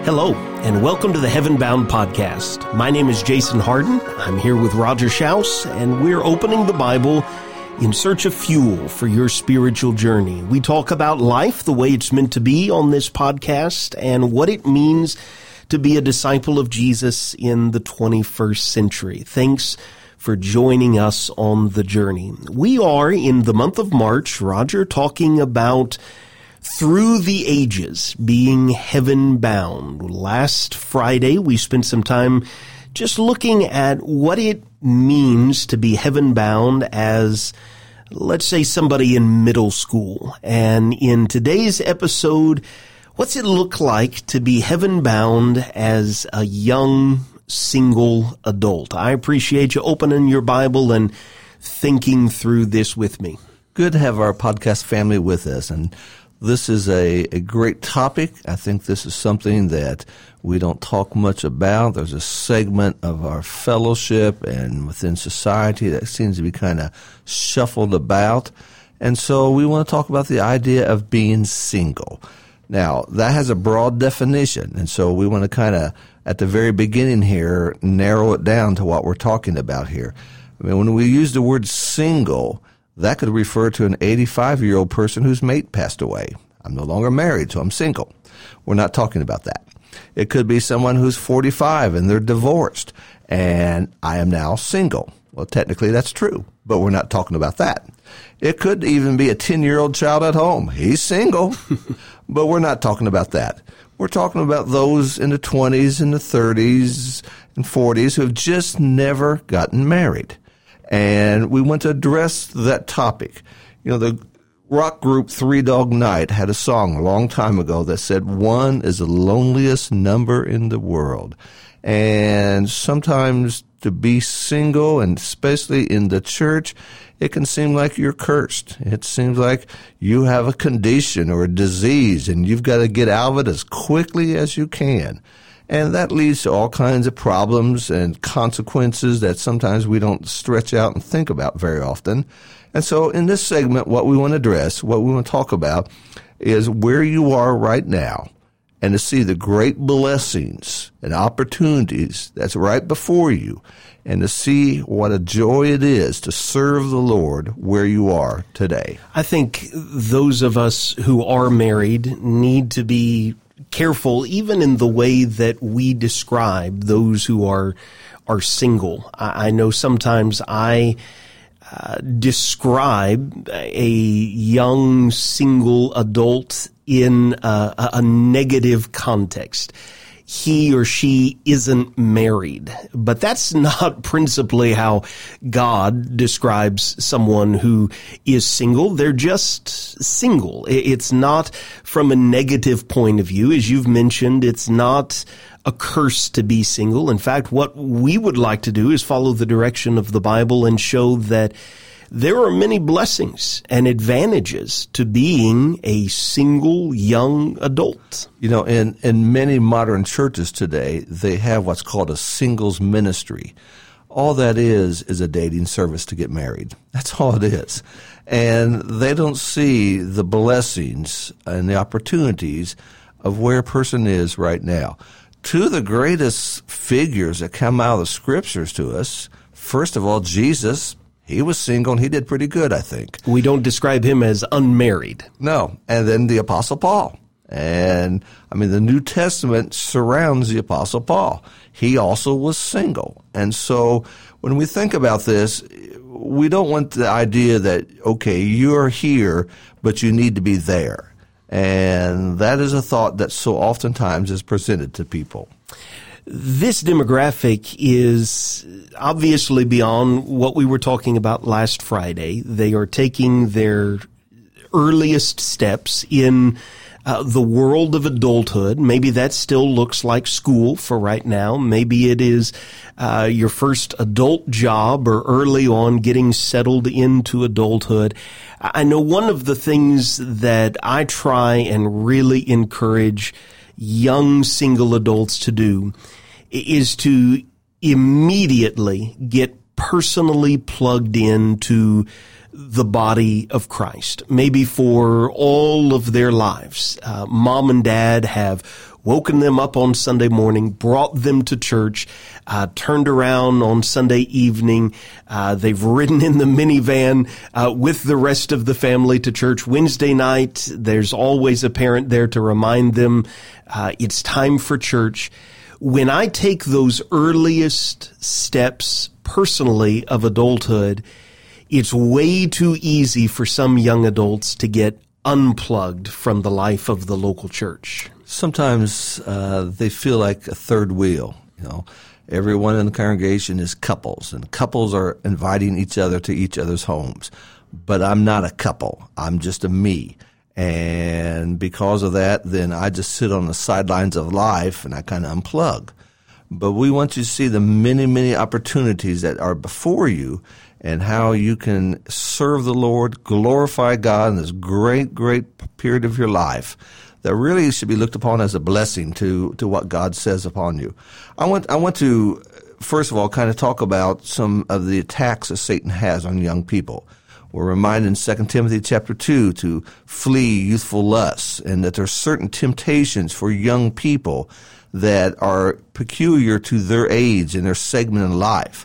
Hello, and welcome to the Heaven Bound Podcast. My name is Jason Harden. I'm here with Roger Schaus, and we're opening the Bible in search of fuel for your spiritual journey. We talk about life the way it's meant to be on this podcast and what it means to be a disciple of Jesus in the 21st century. Thanks for joining us on the journey. We are in the month of March, Roger, talking about Through the Ages, being heaven bound. Last Friday, we spent some time just looking at what it means to be heaven bound as, let's say, somebody in middle school. And in today's episode, what's it look like to be heaven bound as a young single adult? I appreciate you opening your Bible and thinking through this with me. Good to have our podcast family with us, and this is a great topic. I think this is something that we don't talk much about. There's a segment of our fellowship and within society that seems to be kind of shuffled about. And so we want to talk about the idea of being single. Now, that has a broad definition, and so we want to kind of, at the very beginning here, narrow it down to what we're talking about here. I mean, when we use the word single, that could refer to an 85-year-old person whose mate passed away. I'm no longer married, so I'm single. We're not talking about that. It could be someone who's 45 and they're divorced, and I am now single. Well, technically that's true, but we're not talking about that. It could even be a 10-year-old child at home. He's single, but we're not talking about that. We're talking about those in the 20s and the 30s and 40s who have just never gotten married. And we want to address that topic. You know, the rock group Three Dog Night had a song a long time ago that said, "One is the loneliest number in the world." And sometimes to be single, and especially in the church, it can seem like you're cursed. It seems like you have a condition or a disease, and you've got to get out of it as quickly as you can. And that leads to all kinds of problems and consequences that sometimes we don't stretch out and think about very often. And so in this segment, what we want to address, what we want to talk about, is where you are right now and to see the great blessings and opportunities that's right before you, and to see what a joy it is to serve the Lord where you are today. I think those of us who are married need to be careful, even in the way that we describe those who are single. I know sometimes I describe a young single adult in a negative context. He or she isn't married. But that's not principally how God describes someone who is single. They're just single. It's not from a negative point of view. As you've mentioned, it's not a curse to be single. In fact, what we would like to do is follow the direction of the Bible and show that there are many blessings and advantages to being a single young adult. You know, in many modern churches today, they have what's called a singles ministry. All that is a dating service to get married. That's all it is. And they don't see the blessings and the opportunities of where a person is right now. Two of the greatest figures that come out of the scriptures to us, first of all, Jesus. He was single, and he did pretty good, I think. We don't describe him as unmarried. No. And then the Apostle Paul. And, I mean, the New Testament surrounds the Apostle Paul. He also was single. And so when we think about this, we don't want the idea that, okay, you're here, but you need to be there. And that is a thought that so oftentimes is presented to people. This demographic is obviously beyond what we were talking about last Friday. They are taking their earliest steps in the world of adulthood. Maybe that still looks like school for right now. Maybe it is your first adult job, or early on getting settled into adulthood. I know one of the things that I try and really encourage young single adults to do is to immediately get personally plugged into the body of Christ. Maybe for all of their lives, mom and dad have woken them up on Sunday morning, brought them to church, turned around on Sunday evening. They've ridden in the minivan with the rest of the family to church. Wednesday night, there's always a parent there to remind them it's time for church. When I take those earliest steps personally of adulthood, it's way too easy for some young adults to get unplugged from the life of the local church. Sometimes they feel like a third wheel. Everyone in the congregation is couples, and couples are inviting each other to each other's homes. But I'm not a couple. I'm just a me. And because of that, then I just sit on the sidelines of life and I kind of unplug. But we want you to see the many, many opportunities that are before you and how you can serve the Lord, glorify God in this great, great period of your life that really should be looked upon as a blessing to what God says upon you. I want to, first of all, kind of talk about some of the attacks that Satan has on young people. We're reminded in 2 Timothy chapter 2 to flee youthful lusts, and that there are certain temptations for young people that are peculiar to their age and their segment in life.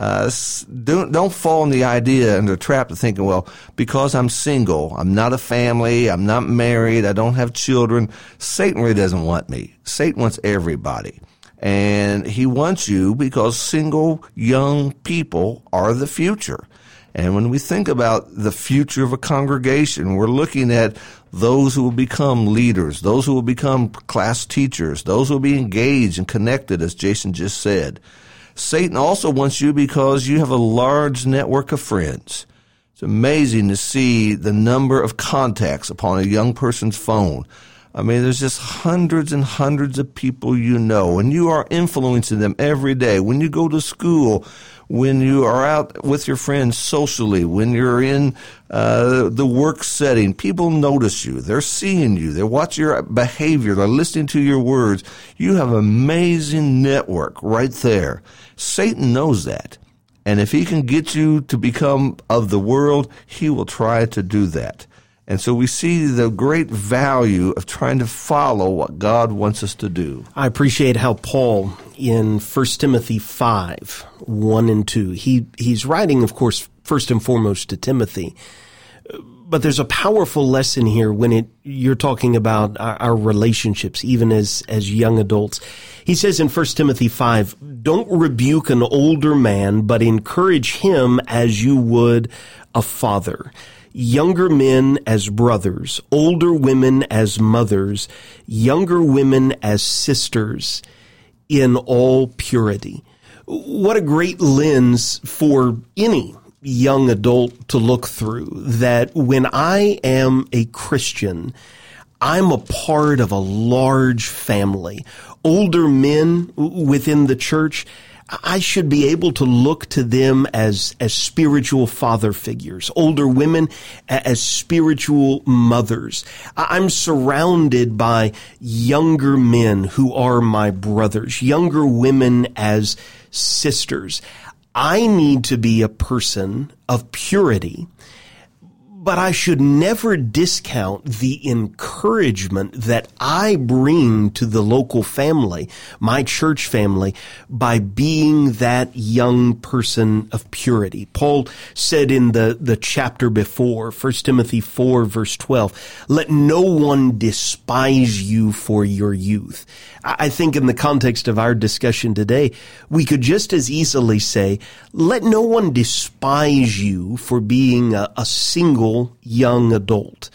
Don't fall in the idea and the trap of thinking, well, because I'm single, I'm not a family, I'm not married, I don't have children, Satan really doesn't want me. Satan wants everybody. And he wants you because single young people are the future. And when we think about the future of a congregation, we're looking at those who will become leaders, those who will become class teachers, those who will be engaged and connected, as Jason just said. Satan also wants you because you have a large network of friends. It's amazing to see the number of contacts upon a young person's phone. I mean, there's just hundreds and hundreds of people you know, and you are influencing them every day. When you go to school, when you are out with your friends socially, when you're in the work setting, people notice you. They're seeing you. They watch your behavior. They're listening to your words. You have an amazing network right there. Satan knows that. And if he can get you to become of the world, he will try to do that. And so we see the great value of trying to follow what God wants us to do. I appreciate how Paul, in 1 Timothy 5, 1 and 2, he's writing, of course, first and foremost to Timothy. But there's a powerful lesson here when you're talking about our relationships, even as young adults. He says in 1 Timothy 5, don't rebuke an older man, but encourage him as you would a father. Younger men as brothers, older women as mothers, younger women as sisters, in all purity. What a great lens for any young adult to look through, that when I am a Christian, I'm a part of a large family. Older men within the church, I should be able to look to them as spiritual father figures, older women as spiritual mothers. I'm surrounded by younger men who are my brothers, younger women as sisters. I need to be a person of purity, but I should never discount the encouragement that I bring to the local family, my church family, by being that young person of purity. Paul said in the chapter before, 1 Timothy 4, verse 12, let no one despise you for your youth. I think in the context of our discussion today, we could just as easily say, let no one despise you for being a single young adult.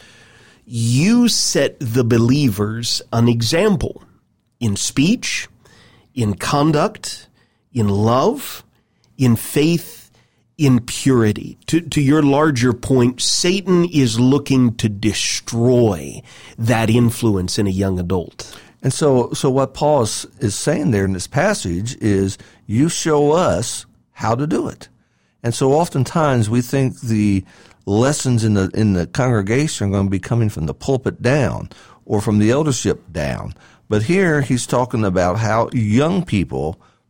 You set the believers an example in speech, in conduct, in love, in faith, in purity. To your larger point, Satan is looking to destroy that influence in a young adult. And so what Paul is saying there in this passage is, you show us how to do it. And so oftentimes we think the lessons in the congregation are going to be coming from the pulpit down or from the eldership down. But here he's talking about how young people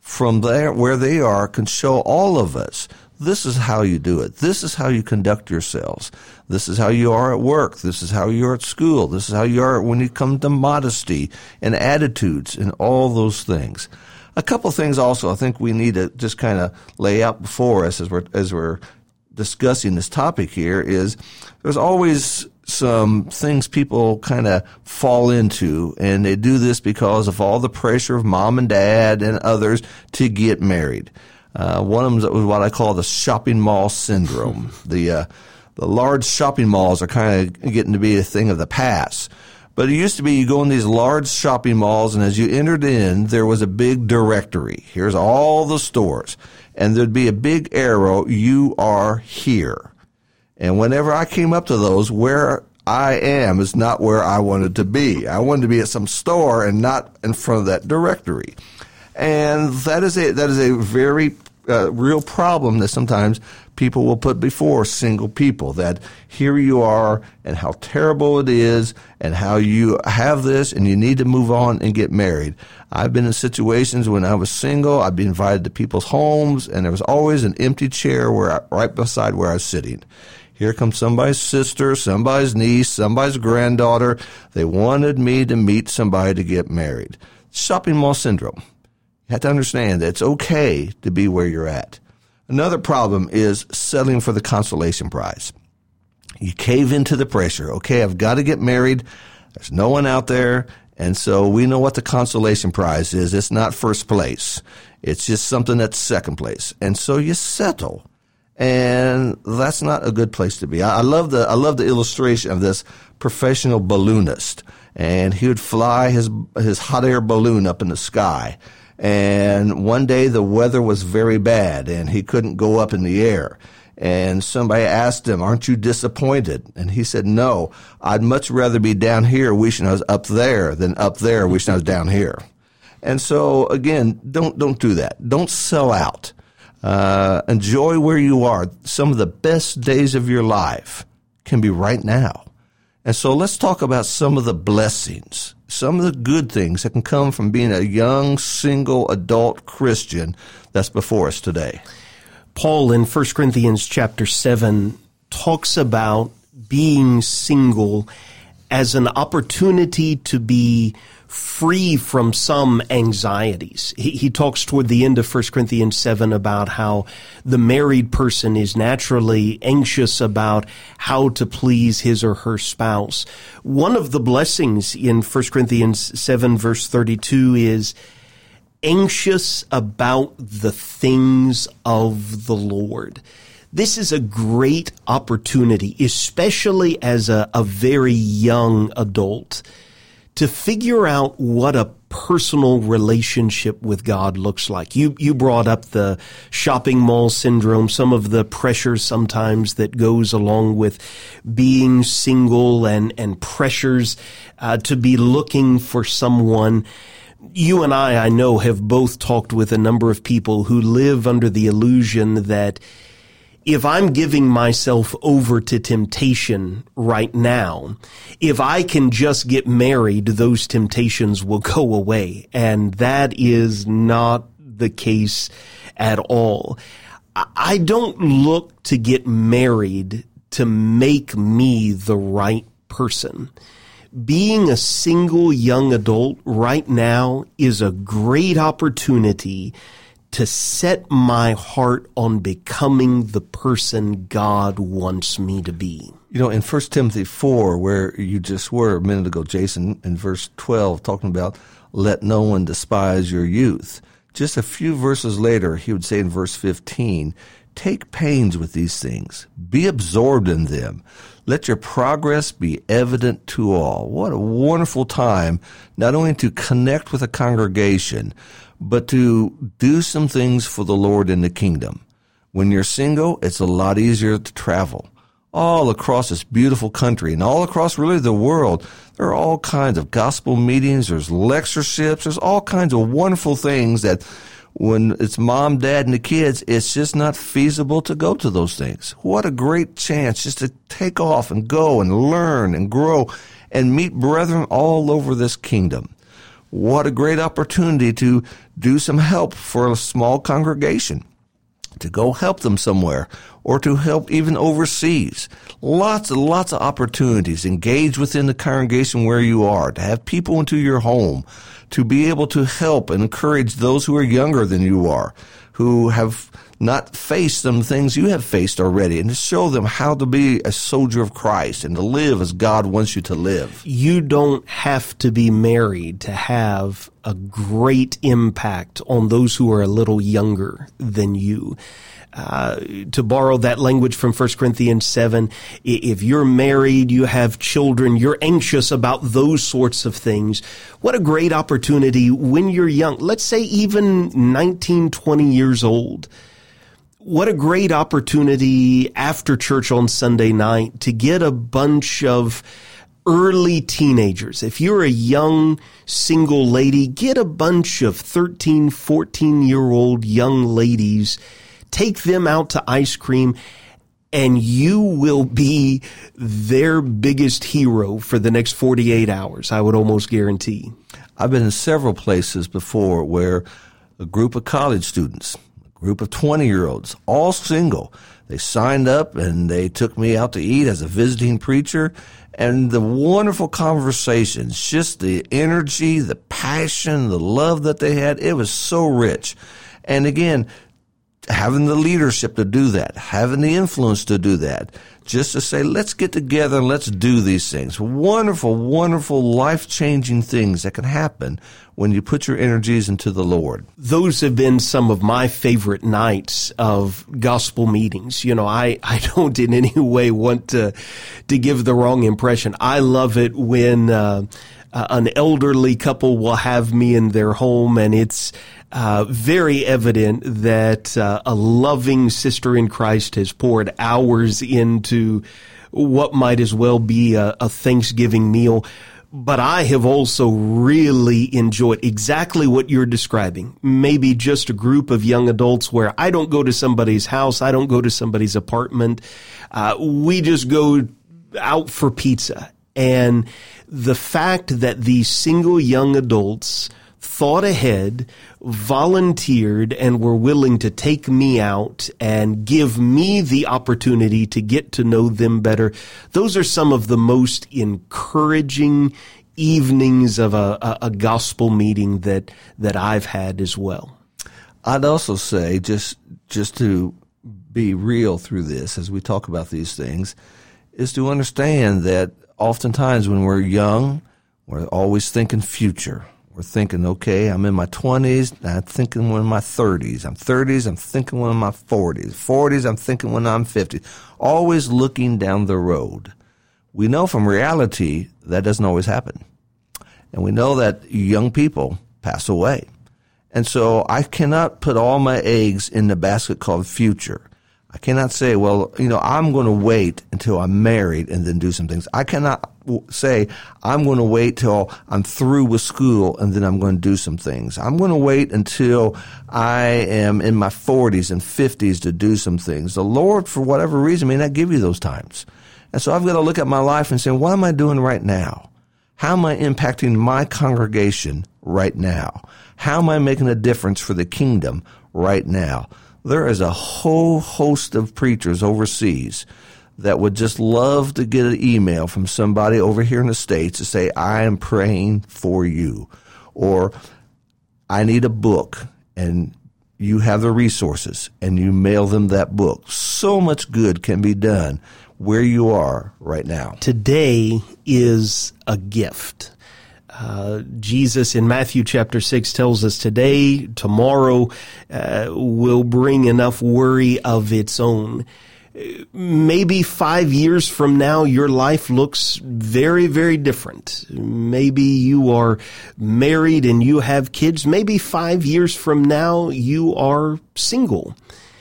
from there where they are can show all of us, this is how you do it. This is how you conduct yourselves. This is how you are at work. This is how you are at school. This is how you are when you come to modesty and attitudes and all those things. A couple things also I think we need to just kind of lay out before us as we're discussing this topic here is there's always some things people kind of fall into, and they do this because of all the pressure of mom and dad and others to get married. One of them was what I call the shopping mall syndrome. The large shopping malls are kind of getting to be a thing of the past. But it used to be you go in these large shopping malls, and as you entered in, there was a big directory. Here's all the stores. And there'd be a big arrow, you are here. And whenever I came up to those, where I am is not where I wanted to be. I wanted to be at some store and not in front of that directory. And that is a very real problem that sometimes people will put before single people, that here you are and how terrible it is and how you have this and you need to move on and get married. I've been in situations when I was single, I'd be invited to people's homes, and there was always an empty chair right beside where I was sitting. Here comes somebody's sister, somebody's niece, somebody's granddaughter. They wanted me to meet somebody to get married. Shopping mall syndrome. You have to understand that it's okay to be where you're at. Another problem is settling for the consolation prize. You cave into the pressure. Okay, I've got to get married. There's no one out there. And so we know what the consolation prize is. It's not first place. It's just something that's second place. And so you settle. And that's not a good place to be. I love the illustration of this professional balloonist. And he would fly his hot air balloon up in the sky. And one day the weather was very bad and he couldn't go up in the air. And somebody asked him, aren't you disappointed? And he said, no, I'd much rather be down here wishing I was up there than up there wishing I was down here. And so again, don't do that. Don't sell out. Enjoy where you are. Some of the best days of your life can be right now. And so let's talk about some of the blessings, some of the good things that can come from being a young, single, adult Christian that's before us today. Paul in 1 Corinthians chapter 7 talks about being single as an opportunity to be free from some anxieties. He talks toward the end of 1 Corinthians 7 about how the married person is naturally anxious about how to please his or her spouse. One of the blessings in 1 Corinthians 7 verse 32 is anxious about the things of the Lord. This is a great opportunity, especially as a very young adult, to figure out what a personal relationship with God looks like. You brought up the shopping mall syndrome, some of the pressures sometimes that goes along with being single and pressures to be looking for someone. You and I know, have both talked with a number of people who live under the illusion that if I'm giving myself over to temptation right now, if I can just get married, those temptations will go away. And that is not the case at all. I don't look to get married to make me the right person. Being a single young adult right now is a great opportunity to set my heart on becoming the person God wants me to be. You know, in 1 Timothy 4, where you just were a minute ago, Jason, in verse 12, talking about let no one despise your youth. Just a few verses later, he would say in verse 15, take pains with these things. Be absorbed in them. Let your progress be evident to all. What a wonderful time, not only to connect with a congregation, but to do some things for the Lord in the kingdom. When you're single, it's a lot easier to travel. All across this beautiful country and all across really the world, there are all kinds of gospel meetings, there's lectureships, there's all kinds of wonderful things that when it's mom, dad, and the kids, it's just not feasible to go to those things. What a great chance just to take off and go and learn and grow and meet brethren all over this kingdom. what a great opportunity to do some help for a small congregation, to go help them somewhere, or to help even overseas. Lots and lots of opportunities. Engage within the congregation where you are, to have people into your home, to be able to help and encourage those who are younger than you are, who have not faced some things you have faced already, and to show them how to be a soldier of Christ and to live as God wants you to live. You don't have to be married to have a great impact on those who are a little younger than you. To borrow that language from 1 Corinthians 7, if you're married, you have children, you're anxious about those sorts of things. What a great opportunity when you're young, let's say even 19, 20 years old. What a great opportunity after church on Sunday night to get a bunch of early teenagers. If you're a young single lady, get a bunch of 13, 14-year-old young ladies, take them out to ice cream, and you will be their biggest hero for the next 48 hours, I would almost guarantee. I've been in several places before where a group of college students, a group of 20-year-olds, all single, they signed up and they took me out to eat as a visiting preacher, and the wonderful conversations, just the energy, the passion, the love that they had, it was so rich. And again, having the leadership to do that, having the influence to do that, just to say, let's get together and let's do these things. Wonderful, wonderful, life-changing things that can happen when you put your energies into the Lord. Those have been some of my favorite nights of gospel meetings. You know, I don't in any way want to give the wrong impression. I love it when an elderly couple will have me in their home, and it's very evident that a loving sister in Christ has poured hours into what might as well be a Thanksgiving meal. But I have also really enjoyed exactly what you're describing. Maybe just a group of young adults where I don't go to somebody's house, I don't go to somebody's apartment. We just go out for pizza. And the fact that these single young adults thought ahead, volunteered, and were willing to take me out and give me the opportunity to get to know them better, those are some of the most encouraging evenings of a gospel meeting that I've had as well. I'd also say, just to be real through this as we talk about these things, is to understand that oftentimes when we're young, we're always thinking future. We're thinking, okay, I'm in my 20s, I'm thinking when I'm in my 30s. I'm 30s, I'm thinking when I'm in my 40s. 40s, I'm thinking when I'm 50. Always looking down the road. We know from reality that doesn't always happen. And we know that young people pass away. And so I cannot put all my eggs in the basket called future. I cannot say, well, I'm going to wait until I'm married and then do some things. I cannot say, I'm going to wait till I'm through with school and then I'm going to do some things. I'm going to wait until I am in my 40s and 50s to do some things. The Lord, for whatever reason, may not give you those times. And so I've got to look at my life and say, what am I doing right now? How am I impacting my congregation right now? How am I making a difference for the kingdom right now? There is a whole host of preachers overseas that would just love to get an email from somebody over here in the States to say, I am praying for you, or I need a book, and you have the resources, and you mail them that book. So much good can be done where you are right now. Today is a gift. Jesus in Matthew chapter 6 tells us today, tomorrow will bring enough worry of its own. Maybe 5 years from now, your life looks very, very different. Maybe you are married and you have kids. Maybe 5 years from now, you are single.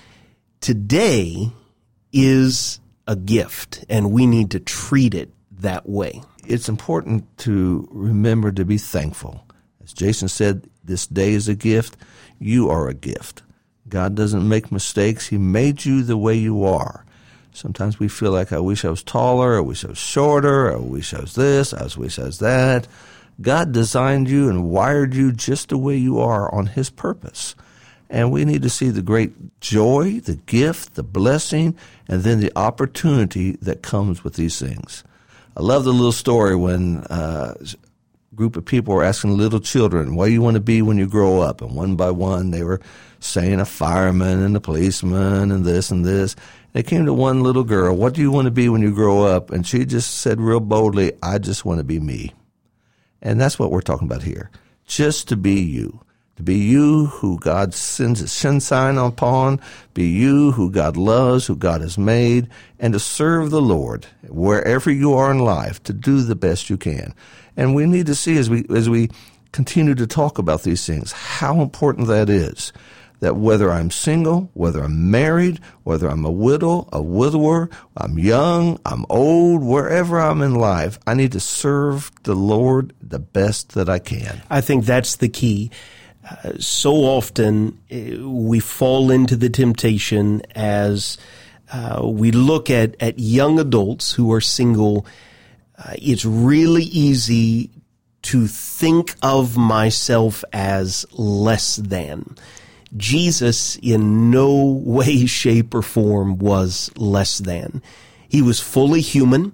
Today is a gift, and we need to treat it that way. It's important to remember to be thankful. As Jason said, this day is a gift. You are a gift. God doesn't make mistakes. He made you the way you are. Sometimes we feel like, I wish I was taller, I wish I was shorter, I wish I was this, I wish I was that. God designed you and wired you just the way you are on His purpose. And we need to see the great joy, the gift, the blessing, and then the opportunity that comes with these things. I love the little story when a group of people were asking little children, what do you want to be when you grow up? And one by one, they were saying a fireman and a policeman and this and this. They came to one little girl, what do you want to be when you grow up? And she just said real boldly, I just want to be me. And that's what we're talking about here. Just to be you. To be you who God sends His sunshine upon, be you who God loves, who God has made, and to serve the Lord wherever you are in life, to do the best you can. And we need to see as we continue to talk about these things, how important that is. That whether I'm single, whether I'm married, whether I'm a widow, a widower, I'm young, I'm old, wherever I'm in life, I need to serve the Lord the best that I can. I think that's the key. So often we fall into the temptation as we look at young adults who are single. It's really easy to think of myself as less than. Jesus in no way, shape, or form was less than. He was fully human.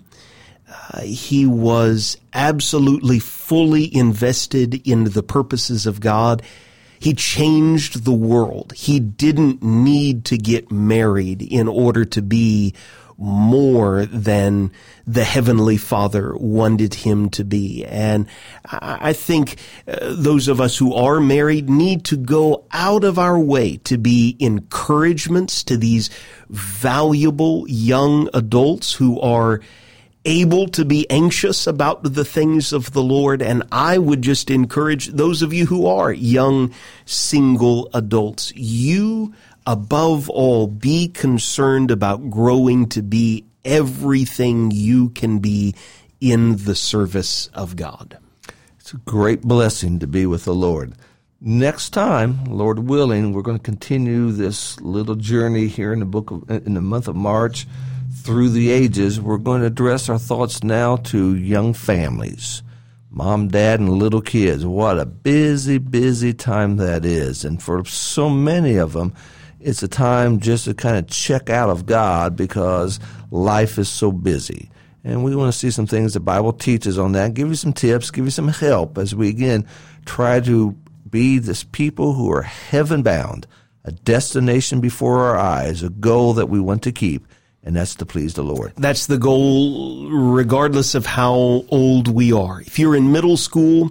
He was absolutely fully invested in the purposes of God. He changed the world. He didn't need to get married in order to be more than the Heavenly Father wanted him to be. And I think those of us who are married need to go out of our way to be encouragements to these valuable young adults who are able to be anxious about the things of the Lord. And I would just encourage those of you who are young single adults, you above all, be concerned about growing to be everything you can be in the service of God. It's a great blessing to be with the Lord. Next time, Lord willing, we're going to continue this little journey here in the month of March through the ages. We're going to address our thoughts now to young families. Mom, dad, and little kids. What a busy, busy time that is. And for so many of them, it's a time just to kind of check out of God because life is so busy. And we want to see some things the Bible teaches on that, give you some tips, give you some help as we, again, try to be this people who are heaven-bound, a destination before our eyes, a goal that we want to keep, and that's to please the Lord. That's the goal regardless of how old we are. If you're in middle school,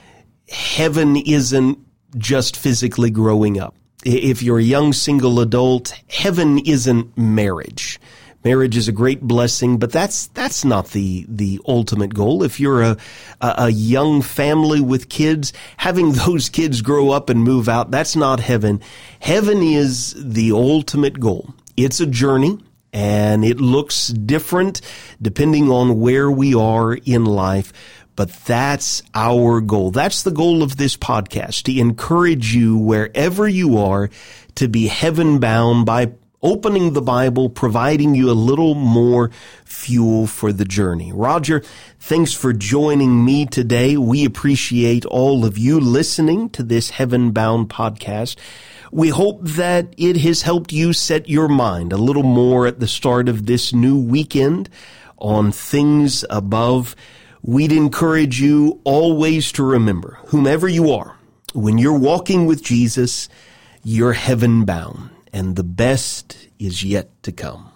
heaven isn't just physically growing up. If you're a young single adult, heaven isn't marriage. Marriage is a great blessing, but that's not the ultimate goal. If you're a young family with kids, having those kids grow up and move out, that's not heaven. Heaven is the ultimate goal. It's a journey, and it looks different depending on where we are in life. But that's our goal. That's the goal of this podcast, to encourage you wherever you are to be heaven-bound by opening the Bible, providing you a little more fuel for the journey. Roger, thanks for joining me today. We appreciate all of you listening to this Heaven-Bound podcast. We hope that it has helped you set your mind a little more at the start of this new weekend on things above. We'd encourage you always to remember, whomever you are, when you're walking with Jesus, you're heaven-bound, and the best is yet to come.